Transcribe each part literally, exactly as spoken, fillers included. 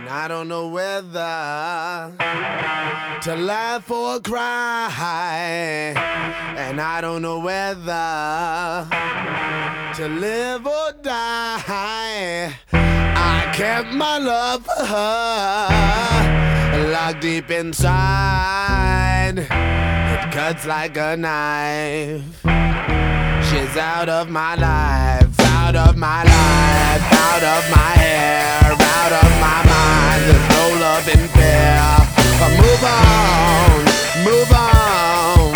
And I don't know whether to laugh or cry. And I don't know whether to live or die. I kept my love for her locked deep inside. It cuts like a knife. She's out of my life, out of my life, out of my hair, out of my mind. There's no love in fear. But move on, move on.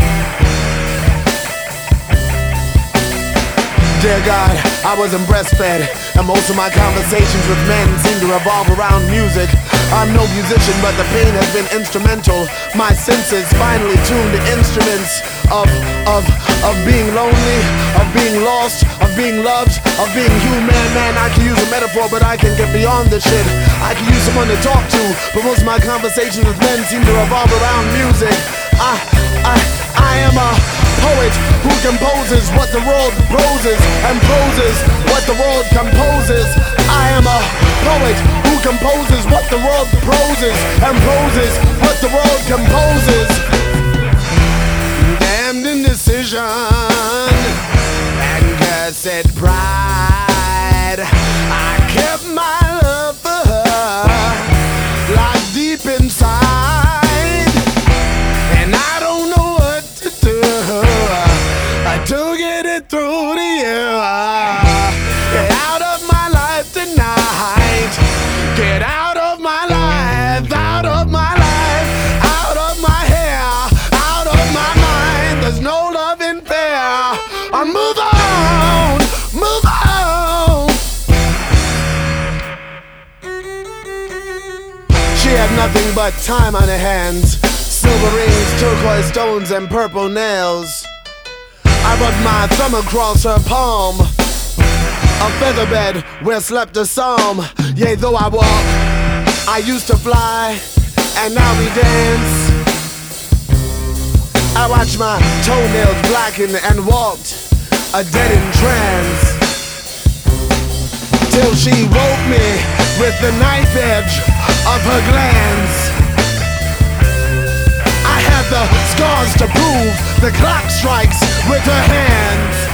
Dear God, I wasn't breastfed, and most of my conversations with men seem to revolve around music. I'm no musician, but the pain has been instrumental. My senses finally tuned to instruments of, of, of being lonely, of being lost, of being loved, of being human. Man, I can use a metaphor, but I can get beyond this shit. I can use someone to talk to, but most of my conversations with men seem to revolve around music. I, I, I am a poet who composes what the world proses, and proses what the world composes. I am a poet who composes what the world proses, and proses what the world composes. Damned indecision and cursed pride. I kept my love for her locked deep inside, and I don't know what to do to get it through to you. Get out of my life tonight. Get out of my life, out of my life, out of my hair, out of my mind. There's no love in fear. I move on, move on. She had nothing but time on her hands, silver rings, turquoise stones, and purple nails. I rubbed my thumb across her palm, a featherbed where slept a psalm. Yea, though I walk, I used to fly, and now we dance. I watched my toenails blacken and walked a dead in trance, till she woke me with the knife edge of her glance. I have the scars to prove the clock strikes with her hands.